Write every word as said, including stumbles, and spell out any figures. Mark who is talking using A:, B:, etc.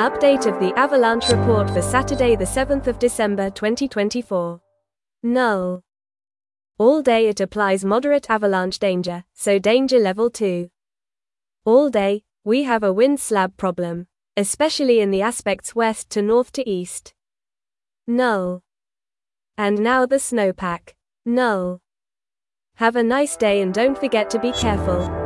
A: Update of the avalanche report for Saturday the seventh of December twenty twenty-four. Null. All day it applies moderate avalanche danger, so danger level two. All day, we have a wind slab problem, especially in the aspects west to north to east. Null. And now the snowpack. Null. Have a nice day and don't forget to be careful.